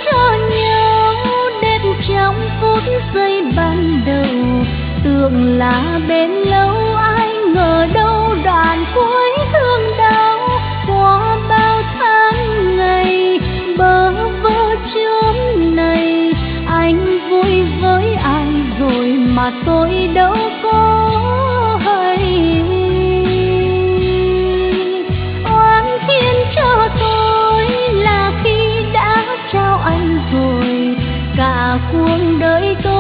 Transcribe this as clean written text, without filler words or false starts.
cho nhau đến trong phút giây ban đầu, tưởng là bên lâu ai ngờ đâu đoạn cuối thương đau. Qua bao tháng ngày bơ vơ chốn này, anh vui với ai rồi mà tôi đâu có hay. Oan thiên cho tôi là khi đã trao anh rồi, cả cuộc đời tôi